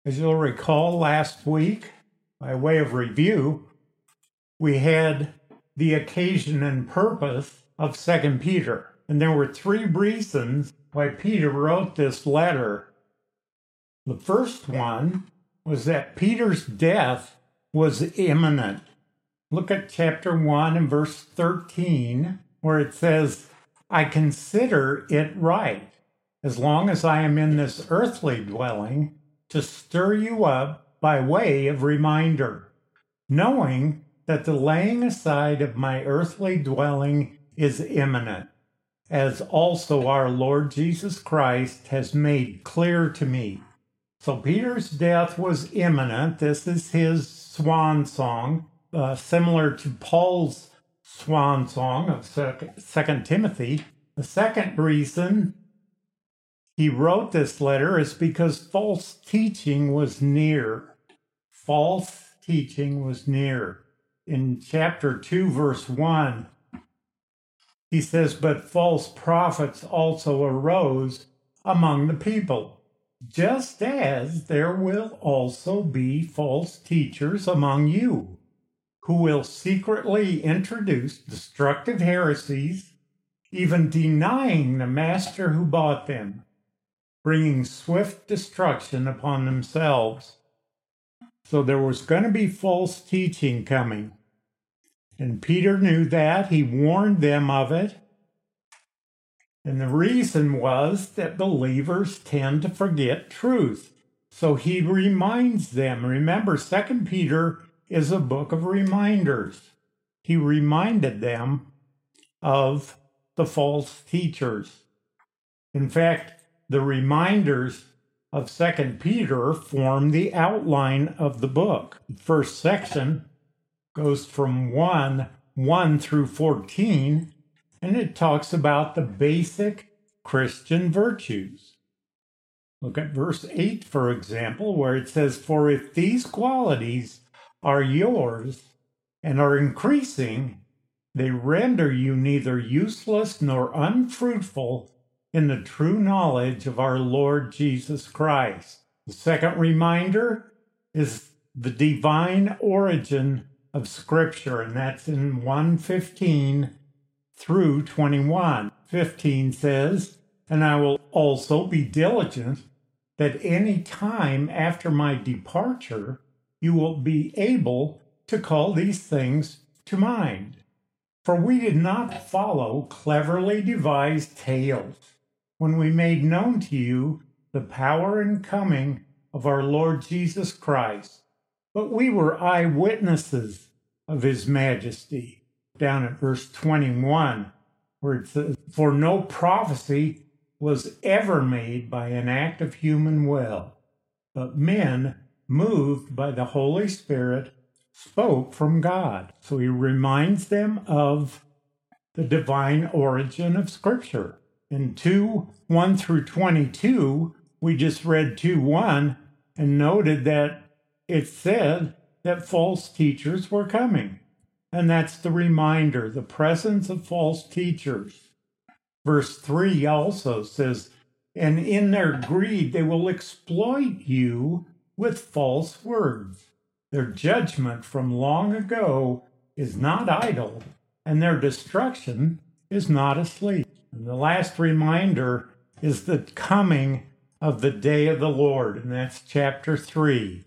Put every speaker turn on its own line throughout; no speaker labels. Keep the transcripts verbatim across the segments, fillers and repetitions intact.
As you'll recall, last week, by way of review, we had the occasion and purpose of Second Peter. And there were three reasons why Peter wrote this letter. The first one was that Peter's death was imminent. Look at chapter one and verse thirteen, where it says, I consider it right, as long as I am in this earthly dwelling, to stir you up by way of reminder, knowing that the laying aside of my earthly dwelling is imminent, as also our Lord Jesus Christ has made clear to me. So Peter's death was imminent. This is his swan song, uh, similar to Paul's swan song of Second Timothy. The second reason he wrote this letter is because false teaching was near. False teaching was near. In chapter two, verse one, he says, but false prophets also arose among the people, just as there will also be false teachers among you, who will secretly introduce destructive heresies, even denying the master who bought them, bringing swift destruction upon themselves. So there was going to be false teaching coming. And Peter knew that. He warned them of it. And the reason was that believers tend to forget truth. So he reminds them. Remember, Second Peter is a book of reminders. He reminded them of the false teachers. In fact, the reminders of Second Peter form the outline of the book. The first section goes from one, one through fourteen, and it talks about the basic Christian virtues. Look at verse eight, for example, where it says, for if these qualities are yours and are increasing, they render you neither useless nor unfruitful in the true knowledge of our Lord Jesus Christ. The second reminder is the divine origin of Scripture, and that's in one fifteen through twenty-one. fifteen says, and I will also be diligent that any time after my departure you will be able to call these things to mind. For we did not follow cleverly devised tales when we made known to you the power and coming of our Lord Jesus Christ, but we were eyewitnesses of his majesty. Down at verse twenty-one, where it says, for no prophecy was ever made by an act of human will, but men, moved by the Holy Spirit, spoke from God. So he reminds them of the divine origin of Scripture. In two, one through twenty-two, we just read two, one, and noted that it said that false teachers were coming. And that's the reminder, the presence of false teachers. Verse three also says, and in their greed they will exploit you with false words. Their judgment from long ago is not idle, and their destruction is not asleep. And the last reminder is the coming of the day of the Lord, and that's chapter three.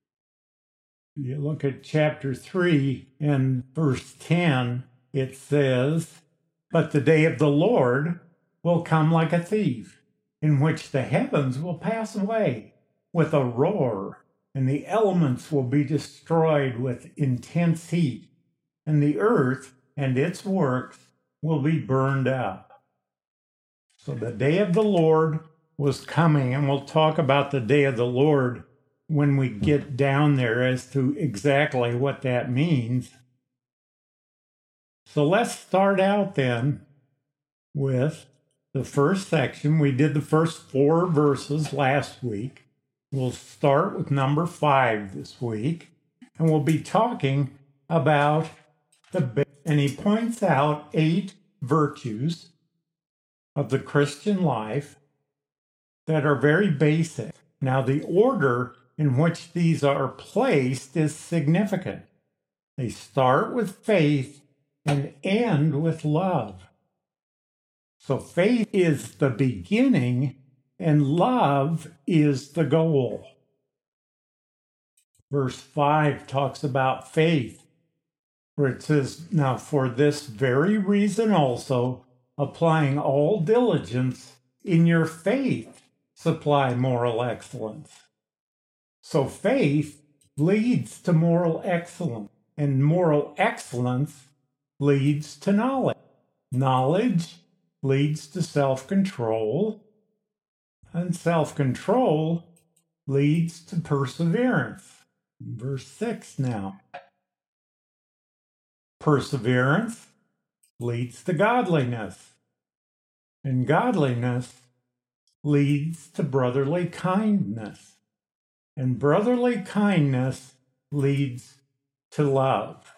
You look at chapter three and verse ten, it says, but the day of the Lord will come like a thief, in which the heavens will pass away with a roar, and the elements will be destroyed with intense heat, and the earth and its works will be burned up. So the day of the Lord was coming, and we'll talk about the day of the Lord when we get down there as to exactly what that means. So let's start out then with the first section. We did the first four verses last week. We'll start with number five this week, and we'll be talking about the, and he points out eight virtues of the Christian life that are very basic. Now, the order in which these are placed is significant. They start with faith and end with love. So faith is the beginning and love is the goal. Verse five talks about faith, where it says, now for this very reason also, applying all diligence in your faith, supply moral excellence. So faith leads to moral excellence, and moral excellence leads to knowledge. Knowledge leads to self-control, and self-control leads to perseverance. Verse six now. Perseverance leads to godliness, and godliness leads to brotherly kindness, and brotherly kindness leads to love.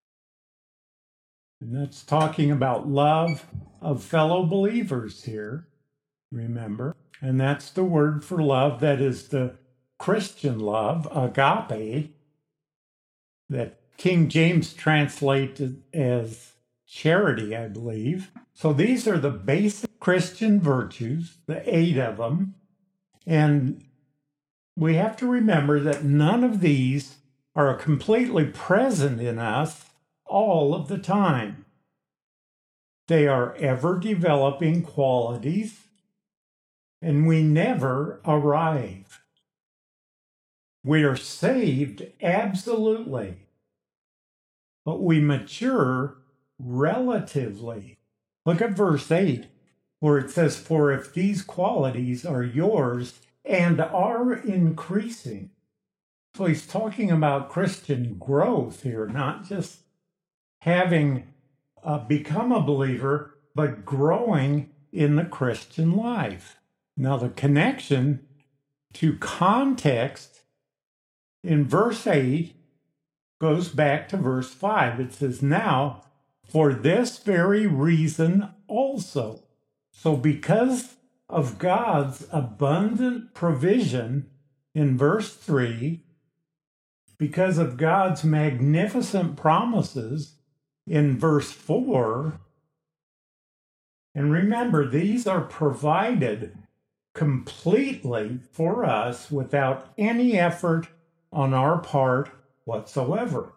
And that's talking about love of fellow believers here, remember? And that's the word for love that is the Christian love, agape, that King James translated as charity, I believe. So these are the basic Christian virtues, the eight of them. And we have to remember that none of these are completely present in us all of the time. They are ever developing qualities, and we never arrive. We are saved, absolutely, but we mature relatively. Look at verse eight, where it says, for if these qualities are yours and are increasing. So he's talking about Christian growth here, not just having uh, become a believer, but growing in the Christian life. Now, the connection to context in verse eight goes back to verse five. It says, now, for this very reason also. So because of God's abundant provision in verse three, because of God's magnificent promises in verse four, and remember, these are provided completely for us without any effort on our part whatsoever.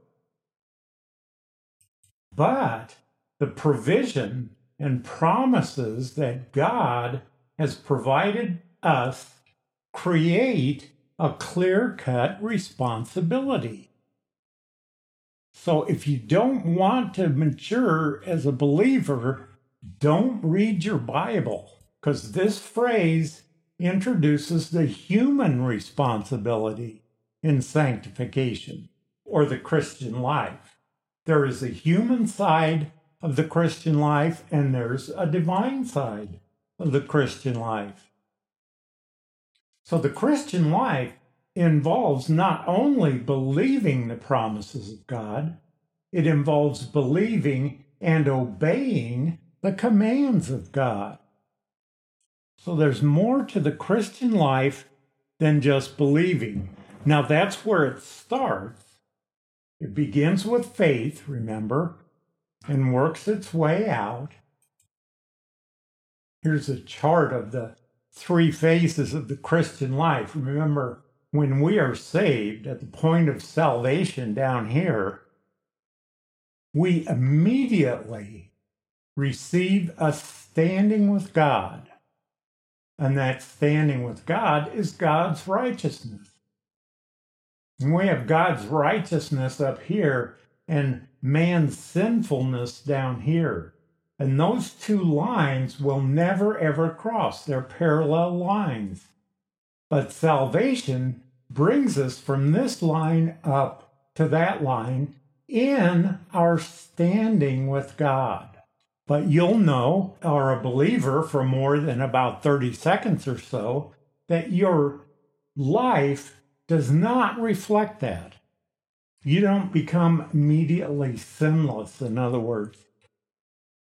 But the provision and promises that God has provided us create a clear-cut responsibility. So if you don't want to mature as a believer, don't read your Bible, because this phrase introduces the human responsibility in sanctification or the Christian life. There is a human side of the Christian life, and there's a divine side of the Christian life. So the Christian life involves not only believing the promises of God, it involves believing and obeying the commands of God. So there's more to the Christian life than just believing. Now that's where it starts. It begins with faith, remember, and works its way out. Here's a chart of the three phases of the Christian life. Remember, when we are saved at the point of salvation down here, we immediately receive a standing with God. And that standing with God is God's righteousness. And we have God's righteousness up here and man's sinfulness down here. And those two lines will never, ever cross. They're parallel lines. But salvation brings us from this line up to that line in our standing with God. But you'll know, or a believer for more than about thirty seconds or so, that your life does not reflect that. You don't become immediately sinless, in other words.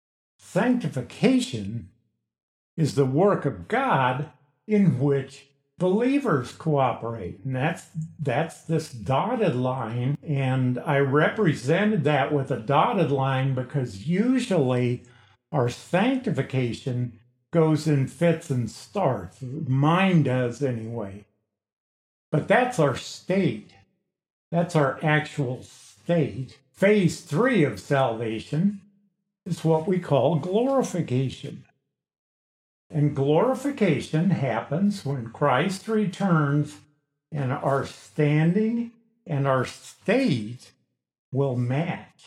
Sanctification is the work of God in which believers cooperate. And that's that's this dotted line. And I represented that with a dotted line because usually our sanctification goes in fits and starts. Mine does anyway. But that's our state. That's our actual state. Phase three of salvation is what we call glorification. And glorification happens when Christ returns and our standing and our state will match.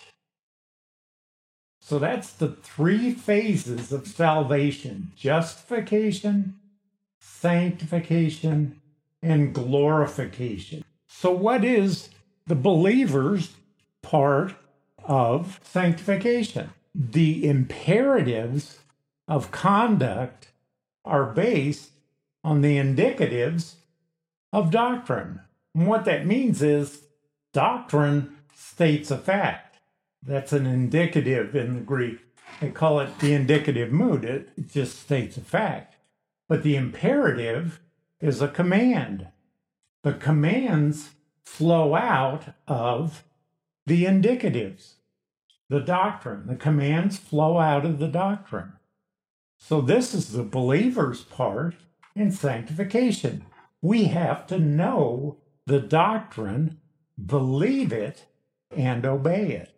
So that's the three phases of salvation: justification, sanctification, and glorification. So what is the believer's part of sanctification? The imperatives of conduct are based on the indicatives of doctrine. And what that means is doctrine states a fact. That's an indicative in the Greek. They call it the indicative mood. It, it just states a fact. But the imperative is a command. The commands flow out of the indicatives, the doctrine. The commands flow out of the doctrine. So this is the believer's part in sanctification. We have to know the doctrine, believe it, and obey it.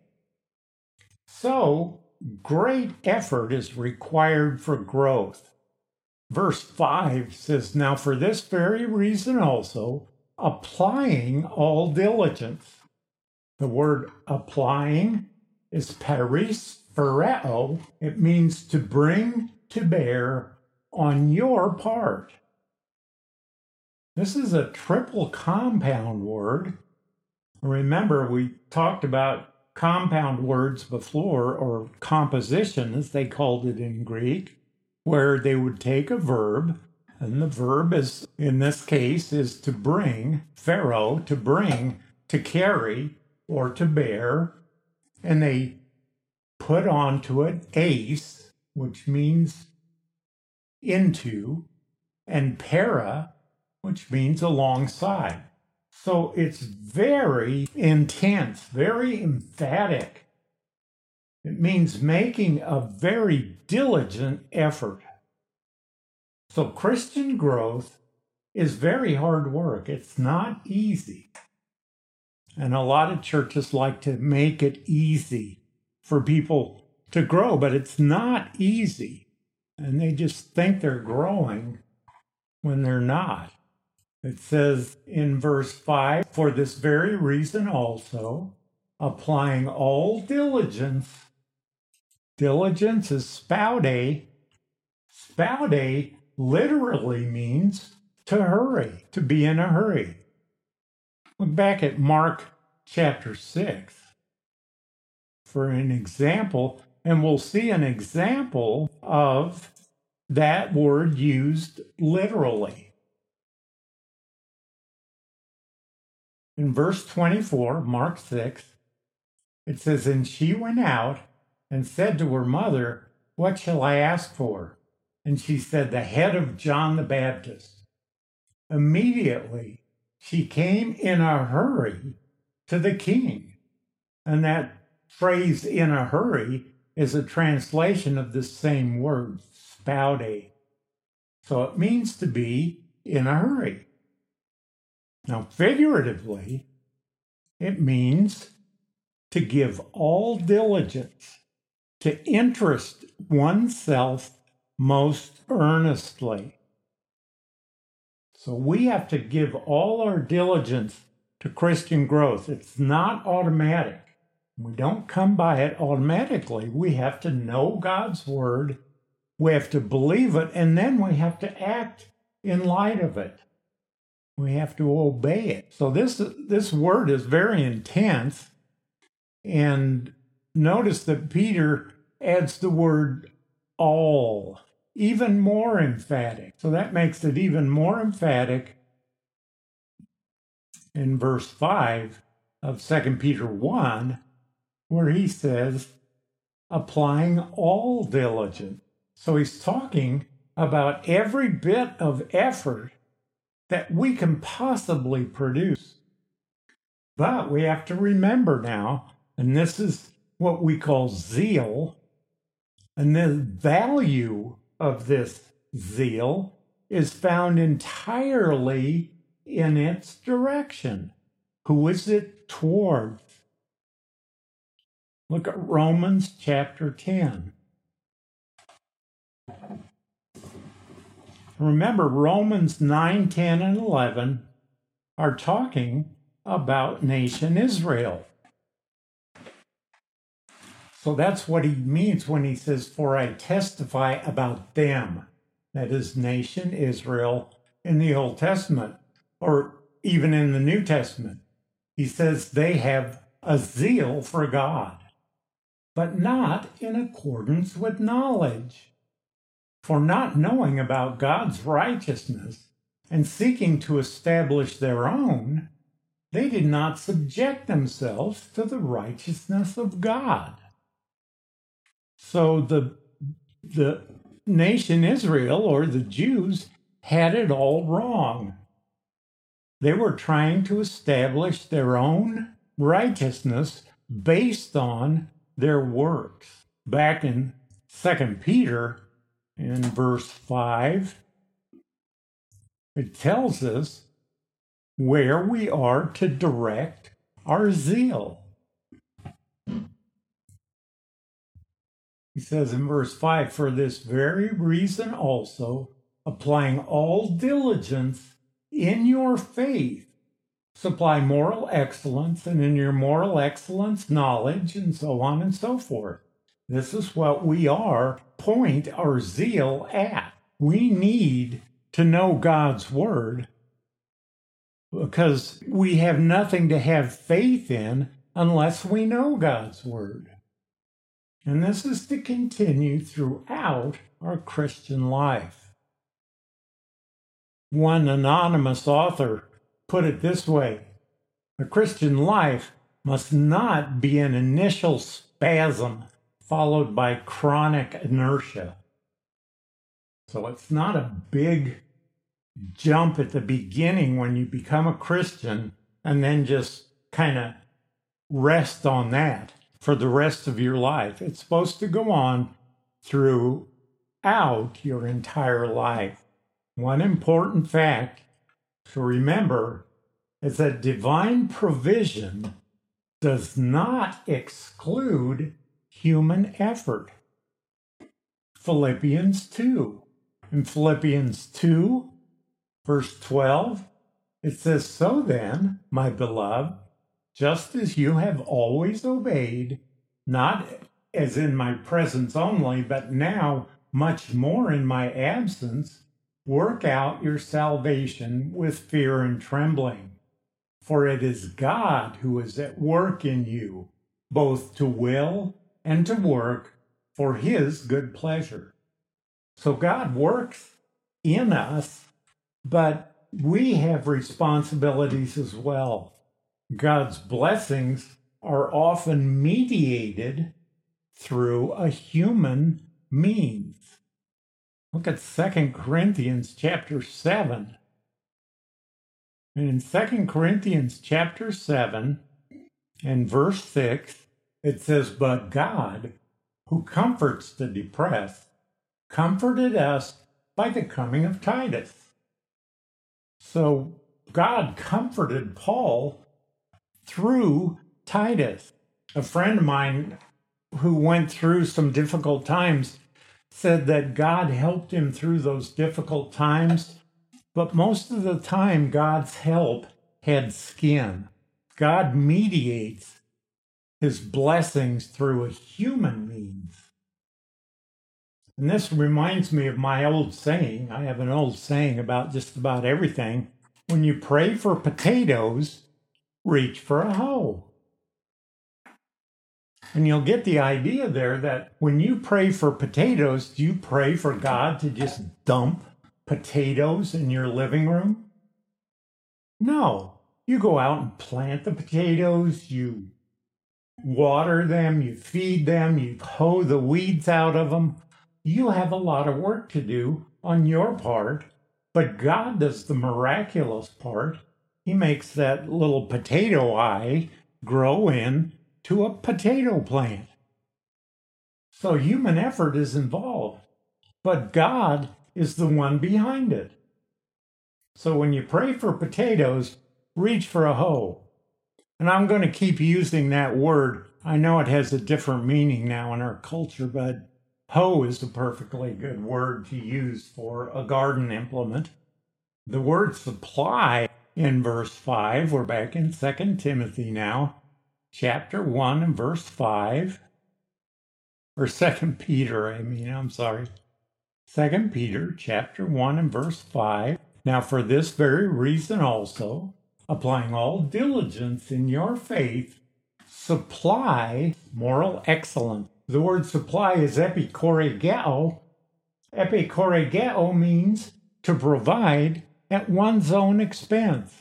So great effort is required for growth. Verse five says, "Now for this very reason also, applying all diligence." The word applying is perisphoreo. It means to bring to bear on your part. This is a triple compound word. Remember, we talked about compound words before, or composition as they called it in Greek, where they would take a verb, and the verb is, in this case, is to bring, phero, to bring, to carry, or to bear, and they put onto it ace, which means into, and para, which means alongside. So it's very intense, very emphatic. It means making a very diligent effort. So Christian growth is very hard work. It's not easy. And a lot of churches like to make it easy for people to grow, but it's not easy. And they just think they're growing when they're not. It says in verse five, "For this very reason also, applying all diligence." Diligence is spoude. Spoude literally means to hurry, to be in a hurry. Look back at Mark chapter six for an example, and we'll see an example of that word used literally. In verse twenty-four, Mark six, it says, "And she went out and said to her mother, 'What shall I ask for?' And she said, 'The head of John the Baptist.' Immediately she came in a hurry to the king." And that phrase, "in a hurry," is a translation of this same word, spoude. So it means to be in a hurry. Now, figuratively, it means to give all diligence, to interest oneself most earnestly. So we have to give all our diligence to Christian growth. It's not automatic. We don't come by it automatically. We have to know God's word, we have to believe it, and then we have to act in light of it. We have to obey it. So this, this word is very intense. And notice that Peter adds the word all, even more emphatic. So that makes it even more emphatic in verse five of Second Peter one, where he says, applying all diligence. So he's talking about every bit of effort that we can possibly produce. But we have to remember now, and this is what we call zeal, and the value of this zeal is found entirely in its direction. Who is it towards? Look at Romans chapter ten. Remember, Romans nine, ten, and eleven are talking about nation Israel. So that's what he means when he says, for I testify about them. That is nation Israel in the Old Testament, or even in the New Testament. He says they have a zeal for God, but not in accordance with knowledge. For not knowing about God's righteousness and seeking to establish their own, they did not subject themselves to the righteousness of God. So the, the nation Israel, or the Jews, had it all wrong. They were trying to establish their own righteousness based on their works. Back in Second Peter, in verse five, it tells us where we are to direct our zeal. He says in verse five, for this very reason also, applying all diligence in your faith, supply moral excellence, and in your moral excellence, knowledge, and so on and so forth. This is what we are, point our zeal at. We need to know God's word because we have nothing to have faith in unless we know God's word. And this is to continue throughout our Christian life. One anonymous author put it this way: a Christian life must not be an initial spasm followed by chronic inertia. So it's not a big jump at the beginning when you become a Christian and then just kind of rest on that for the rest of your life. It's supposed to go on throughout your entire life. One important fact to remember is that divine provision does not exclude human effort. Philippians two. In Philippians two, verse twelve, it says, so then, my beloved, just as you have always obeyed, not as in my presence only, but now much more in my absence, work out your salvation with fear and trembling. For it is God who is at work in you, both to will and to work for his good pleasure. So God works in us, but we have responsibilities as well. God's blessings are often mediated through a human means. Look at Second Corinthians chapter seven. And in Second Corinthians chapter seven and verse six, it says, but God, who comforts the depressed, comforted us by the coming of Titus. So God comforted Paul through Titus. A friend of mine who went through some difficult times said that God helped him through those difficult times, but most of the time God's help had skin. God mediates his blessings through a human means. And this reminds me of my old saying. I have an old saying about just about everything. When you pray for potatoes, reach for a hoe. And you'll get the idea there that when you pray for potatoes, do you pray for God to just dump potatoes in your living room? No. You go out and plant the potatoes, you water them, you feed them, you hoe the weeds out of them. You have a lot of work to do on your part But God does the miraculous part. He makes that little potato eye grow into a potato plant. So human effort is involved, but God is the one behind it. So when you pray for potatoes, reach for a hoe. And I'm going to keep using that word. I know it has a different meaning now in our culture, but hoe is a perfectly good word to use for a garden implement. The word supply in verse five, we're back in Second Timothy now, chapter one and verse five, or Second Peter, I mean, I'm sorry. Second Peter chapter one and verse five. Now for this very reason also, applying all diligence in your faith, supply moral excellence. The word supply is epikorigeo. Epikorigeo means to provide at one's own expense.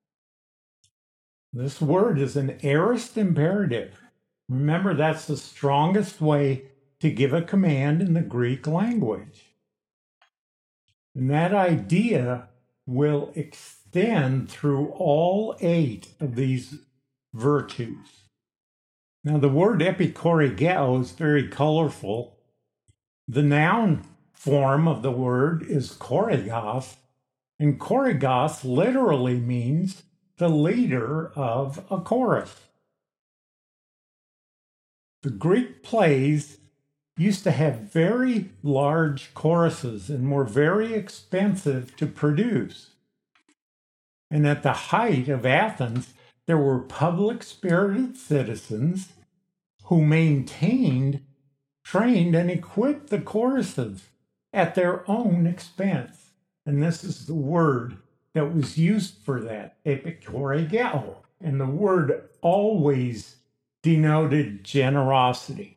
This word is an aorist imperative. Remember, that's the strongest way to give a command in the Greek language. And that idea will extend through all eight of these virtues. Now, the word epikorigeo is very colorful. The noun form of the word is korigos, and korigos literally means the leader of a chorus. The Greek plays used to have very large choruses and were very expensive to produce. And at the height of Athens, there were public-spirited citizens who maintained, trained, and equipped the choruses at their own expense. And this is the word that was used for that, epikorigeo. And the word always denoted generosity.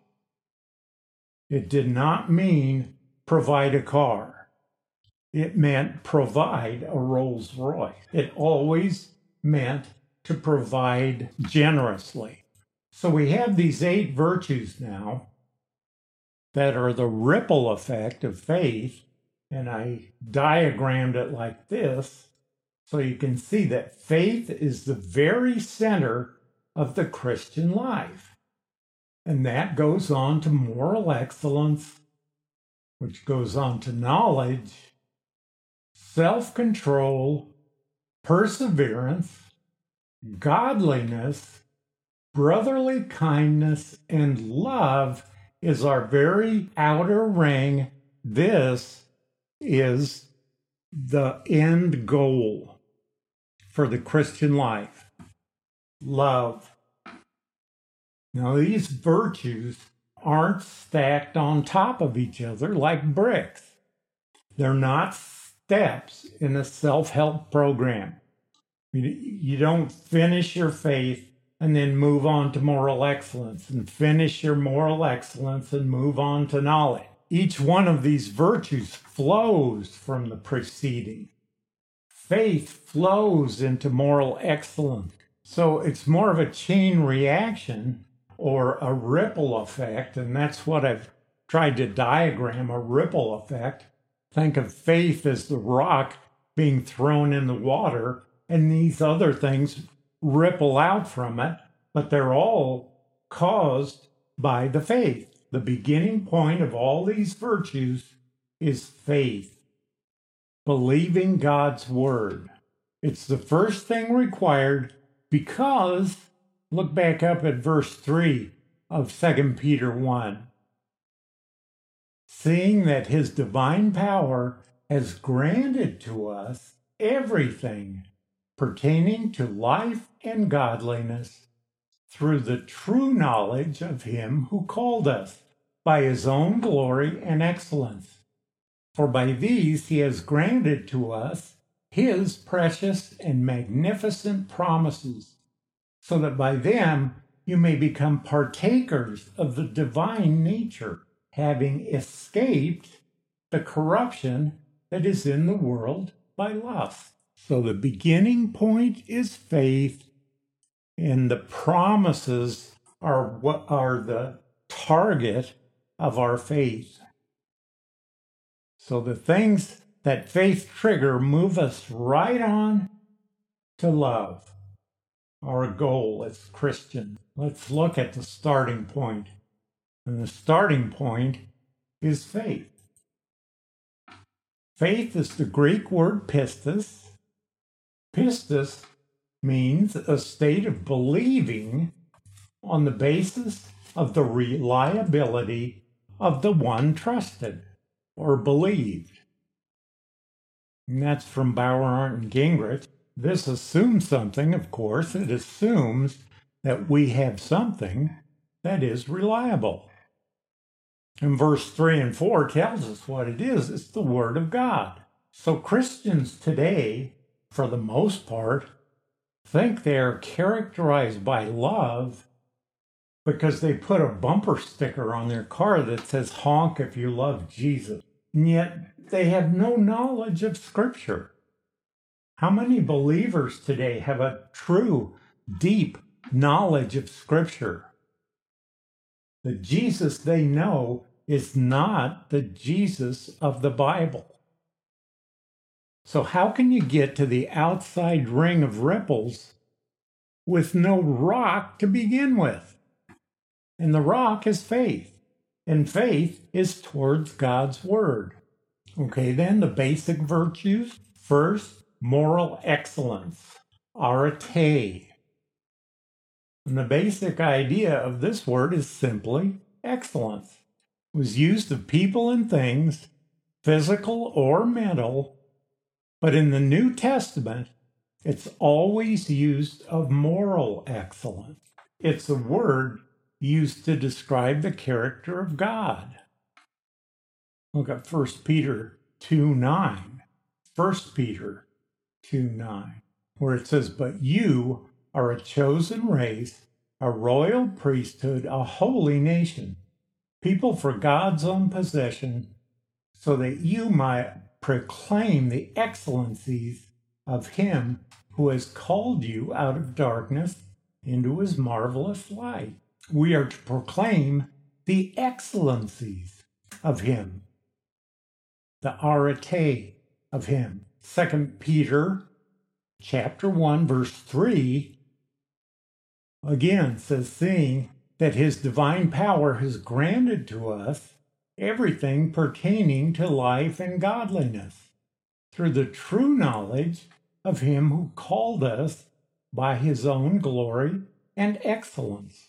It did not mean provide a car. It meant provide a Rolls Royce. It always meant to provide generously. So we have these eight virtues now that are the ripple effect of faith, and I diagrammed it like this so you can see that faith is the very center of the Christian life. And that goes on to moral excellence, which goes on to knowledge, self-control, perseverance, godliness, brotherly kindness, and love is our very outer ring. This is the end goal for the Christian life. Love. Now, these virtues aren't stacked on top of each other like bricks. They're not steps in a self-help program. You don't finish your faith and then move on to moral excellence, and finish your moral excellence and move on to knowledge. Each one of these virtues flows from the preceding. Faith flows into moral excellence. So it's more of a chain reaction or a ripple effect, and that's what I've tried to diagram, a ripple effect. Think of faith as the rock being thrown in the water, and these other things ripple out from it, but they're all caused by the faith. The beginning point of all these virtues is faith, believing God's word. It's the first thing required because, look back up at verse three of Second Peter one. Seeing that his divine power has granted to us everything pertaining to life and godliness through the true knowledge of him who called us by his own glory and excellence. For by these he has granted to us his precious and magnificent promises, so that by them you may become partakers of the divine nature, having escaped the corruption that is in the world by lust. So the beginning point is faith, and the promises are what are the target of our faith. So the things that faith trigger move us right on to love, our goal as Christians. Let's look at the starting point. And the starting point is faith. Faith is the Greek word pistis. Pistis means a state of believing on the basis of the reliability of the one trusted or believed. And that's from Bauer, Arndt, and Gingrich. This assumes something, of course. It assumes that we have something that is reliable. And verse three and four tells us what it is. It's the Word of God. So Christians today, for the most part, think they are characterized by love because they put a bumper sticker on their car that says, honk if you love Jesus. And yet they have no knowledge of Scripture. How many believers today have a true, deep knowledge of Scripture? The Jesus they know is not the Jesus of the Bible. So how can you get to the outside ring of ripples with no rock to begin with? And the rock is faith. And faith is towards God's Word. Okay, then the basic virtues. First, moral excellence, arete. And the basic idea of this word is simply excellence. It was used of people and things, physical or mental, but in the New Testament, it's always used of moral excellence. It's a word used to describe the character of God. Look at First Peter two nine. First Peter two nine, where it says, but you are a chosen race, a royal priesthood, a holy nation, people for God's own possession, so that you might proclaim the excellencies of him who has called you out of darkness into his marvelous light. We are to proclaim the excellencies of him, the arete of him. Second Peter chapter one, verse three, again says, seeing that his divine power has granted to us everything pertaining to life and godliness, through the true knowledge of him who called us by his own glory and excellence.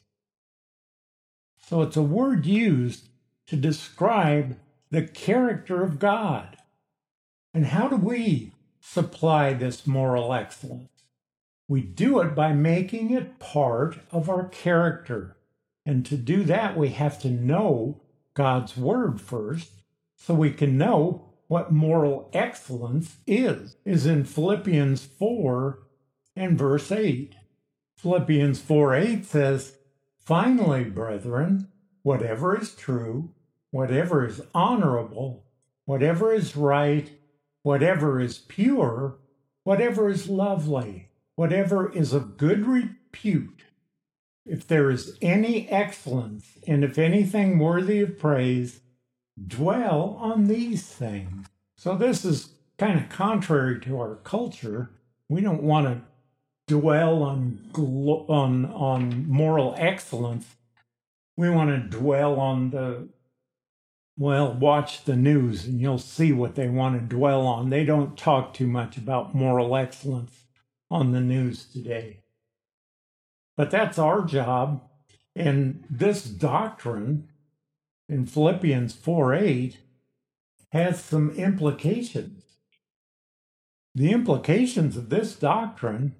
So it's a word used to describe the character of God. And how do we supply this moral excellence? We do it by making it part of our character. And to do that, we have to know God's Word first, so we can know what moral excellence is. Is in Philippians four and verse eight. Philippians four eight says, finally, brethren, whatever is true, whatever is honorable, whatever is right, whatever is pure, whatever is lovely, whatever is of good repute, if there is any excellence, and if anything worthy of praise, dwell on these things. So this is kind of contrary to our culture. We don't want to dwell on, on, on moral excellence. We want to dwell on the, well, watch the news and you'll see what they want to dwell on. They don't talk too much about moral excellence on the news today. But that's our job. And this doctrine in Philippians four eight has some implications. The implications of this doctrine,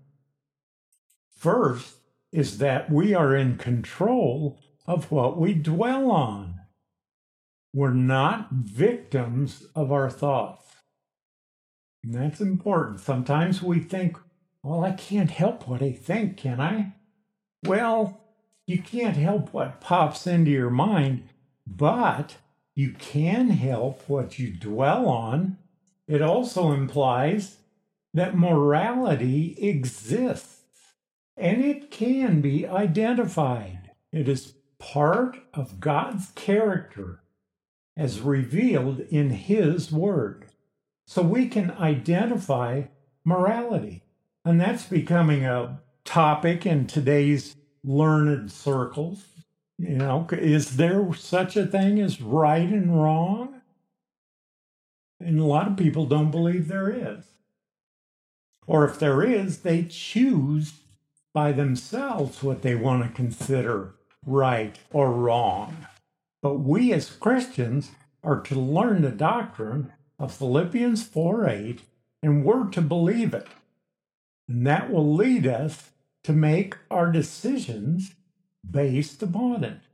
first, is that we are in control of what we dwell on. We're not victims of our thoughts. And that's important. Sometimes we think, well, I can't help what I think, can I? Well, you can't help what pops into your mind, but you can help what you dwell on. It also implies that morality exists, and it can be identified. It is part of God's character as revealed in His Word. so we can identify morality. And that's becoming a topic in today's learned circles. You know, is there such a thing as right and wrong? And a lot of people don't believe there is. Or if there is, they choose by themselves what they want to consider right or wrong. But we as Christians are to learn the doctrine of Philippians four eight, and we're to believe it. And that will lead us to make our decisions based upon it.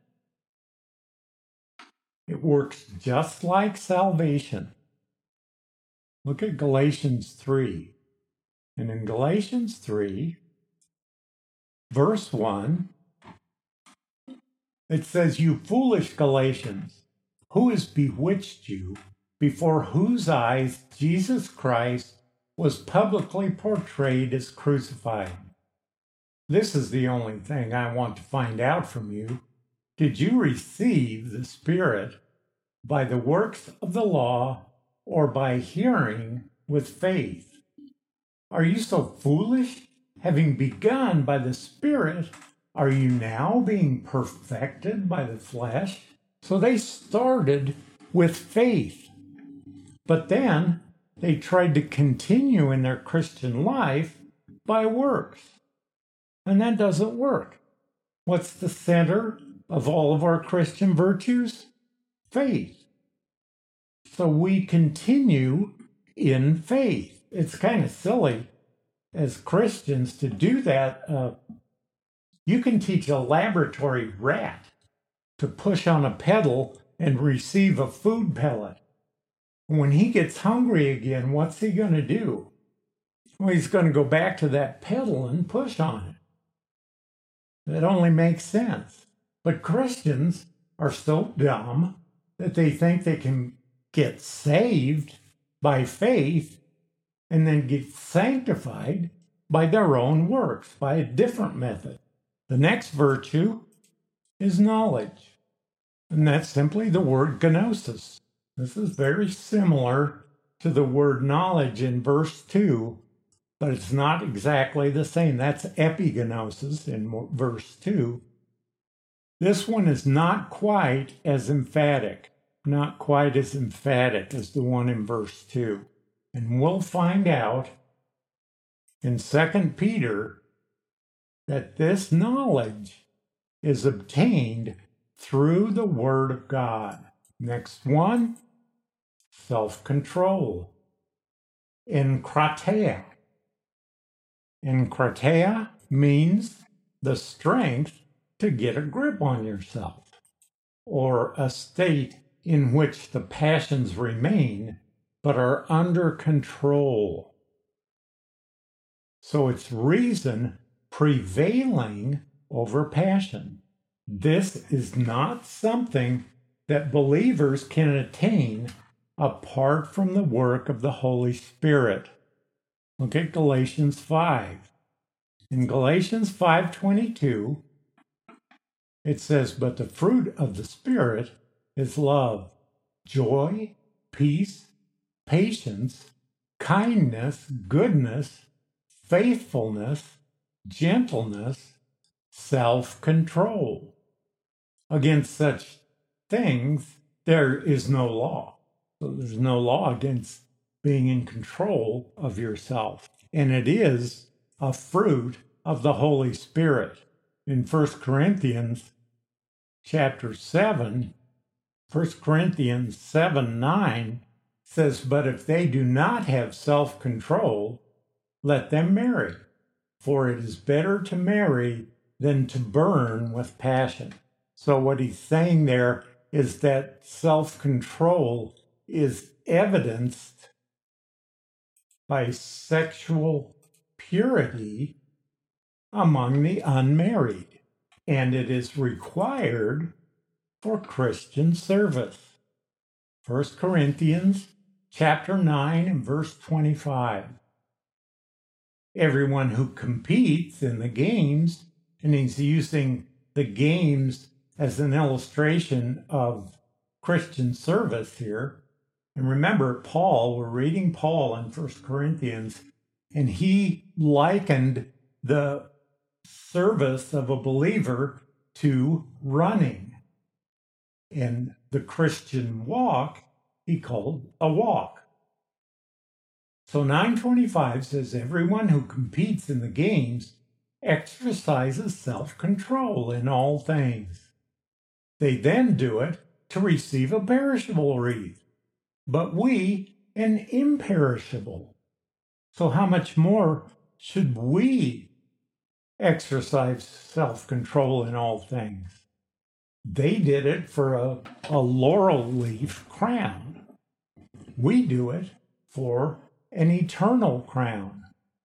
It works just like salvation. Look at Galatians three. And in Galatians three, verse one, it says, "You foolish Galatians, who has bewitched you, before whose eyes Jesus Christ was publicly portrayed as crucified?" This is the only thing I want to find out from you. Did you receive the Spirit by the works of the law or by hearing with faith? Are you so foolish? Having begun by the Spirit, are you now being perfected by the flesh? So they started with faith, but then they tried to continue in their Christian life by works. And that doesn't work. What's the center of all of our Christian virtues? Faith. So we continue in faith. It's kind of silly as Christians to do that. Uh, you can teach a laboratory rat to push on a pedal and receive a food pellet. When he gets hungry again, what's he going to do? Well, he's going to go back to that pedal and push on it. That only makes sense. But Christians are so dumb that they think they can get saved by faith and then get sanctified by their own works, by a different method. The next virtue is knowledge, and that's simply the word gnosis. This is very similar to the word knowledge in verse two, but it's not exactly the same. That's epignosis in verse two. This one is not quite as emphatic, not quite as emphatic as the one in verse two. And we'll find out in Second Peter that this knowledge is obtained through the Word of God. Next one, self-control. Enkrateia. Enkrateia means the strength to get a grip on yourself, or a state in which the passions remain but are under control. So it's reason prevailing over passion. This is not something that believers can attain apart from the work of the Holy Spirit. Look at Galatians five. In Galatians five twenty-two, it says, "But the fruit of the Spirit is love, joy, peace, patience, kindness, goodness, faithfulness, gentleness, self-control. Against such things there is no law." So there's no law against being in control of yourself. And it is a fruit of the Holy Spirit. In First Corinthians chapter seven, First Corinthians seven nine says, "But if they do not have self-control, let them marry, for it is better to marry than to burn with passion." So what he's saying there is that self-control is evidenced by sexual purity among the unmarried, and it is required for Christian service. First Corinthians chapter nine and verse twenty-five. Everyone who competes in the games, and he's using the games as an illustration of Christian service here. And remember, Paul, we're reading Paul in First Corinthians, and he likened the service of a believer to running. And the Christian walk, he called a walk. So nine twenty-five says, everyone who competes in the games exercises self-control in all things. They then do it to receive a perishable wreath, but we an imperishable. So how much more should we exercise self-control in all things? They did it for a, a laurel leaf crown. We do it for an eternal crown,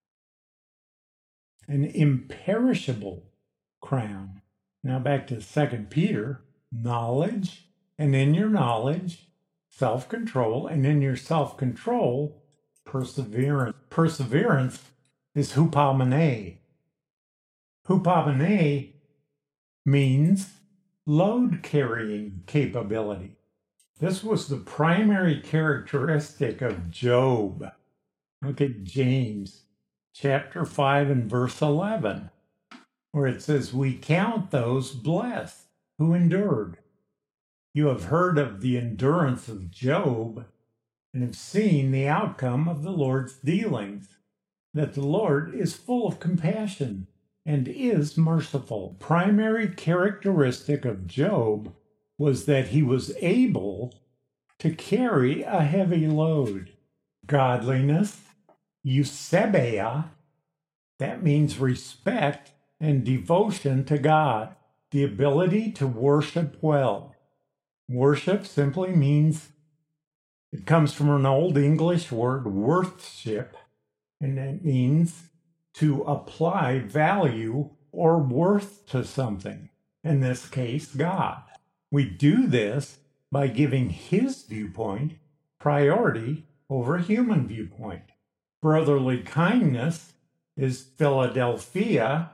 an imperishable crown. Now back to Second Peter, knowledge, and in your knowledge, self-control, and in your self-control, perseverance. Perseverance is hupomene. Hupomene means load-carrying capability. This was the primary characteristic of Job. Look at James chapter five and verse eleven, where it says, we count those blessed who endured. You have heard of the endurance of Job and have seen the outcome of the Lord's dealings, that the Lord is full of compassion and is merciful. Primary characteristic of Job was that he was able to carry a heavy load. Godliness, eusebeia, that means respect and devotion to God, the ability to worship well. Worship simply means, it comes from an Old English word, worthship, and it means to apply value or worth to something, in this case, God. We do this by giving his viewpoint priority over human viewpoint. Brotherly kindness is Philadelphia.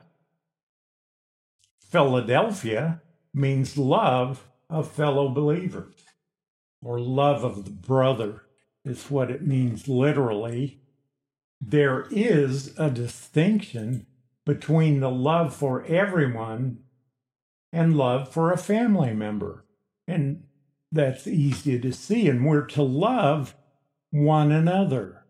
Philadelphia means love of fellow believers, or love of the brother is what it means literally. There is a distinction between the love for everyone and love for a family member. And that's easy to see. And we're to love one another.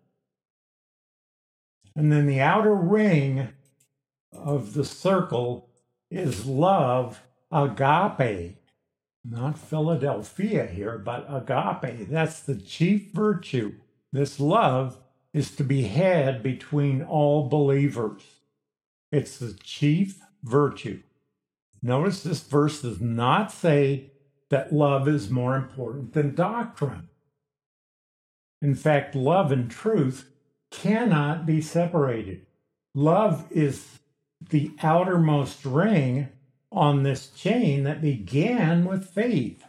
And then the outer ring of the circle is love, agape. Not Philadelphia here, but agape. That's the chief virtue. This love is to be had between all believers. It's the chief virtue. Notice this verse does not say that love is more important than doctrine. In fact, love and truth cannot be separated. Love is the outermost ring on this chain that began with faith.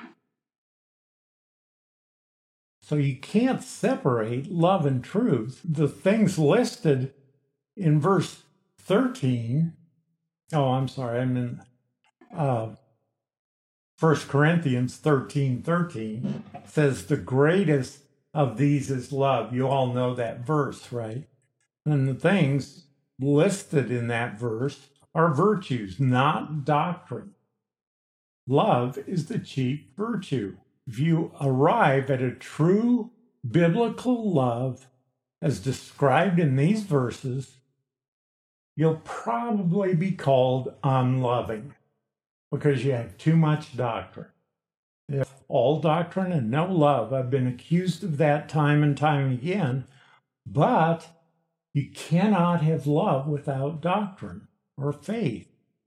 So you can't separate love and truth. The things listed in verse thirteen, oh, I'm sorry, I'm in uh, First Corinthians thirteen thirteen, says the greatest of these is love. You all know that verse, right? And the things listed in that verse are virtues, not doctrine. Love is the chief virtue. If you arrive at a true biblical love as described in these verses, you'll probably be called unloving because you have too much doctrine. If all doctrine and no love, I've been accused of that time and time again, but you cannot have love without doctrine or faith.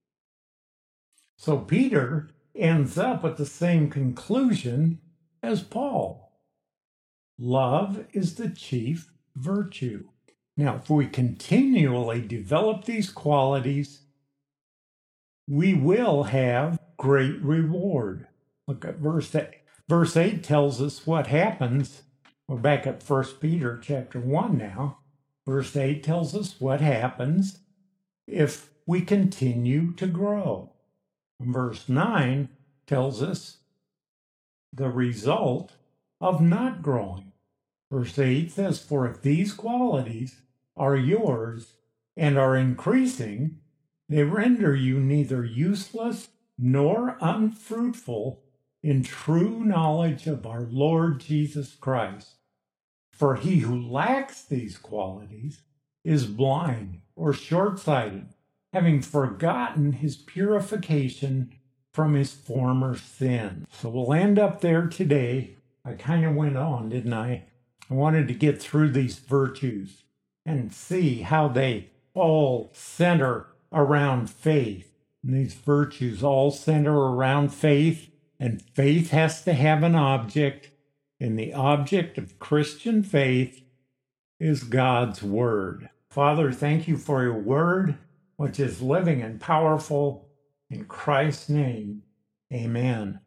So Peter ends up with the same conclusion as Paul. Love is the chief virtue. Now, if we continually develop these qualities, we will have great reward. Look at verse eight. Verse eight tells us what happens. We're back at First Peter chapter one now. Verse eight tells us what happens if we continue to grow. Verse nine tells us the result of not growing. Verse eight says, "For if these qualities are yours and are increasing, they render you neither useless nor unfruitful in true knowledge of our Lord Jesus Christ. For he who lacks these qualities is blind or short-sighted, having forgotten his purification from his former sin." So we'll end up there today. I kind of went on, didn't I? I wanted to get through these virtues and see how they all center around faith. And these virtues all center around faith, and faith has to have an object, and the object of Christian faith is God's Word. Father, thank you for your Word, which is living and powerful. In Christ's name, amen.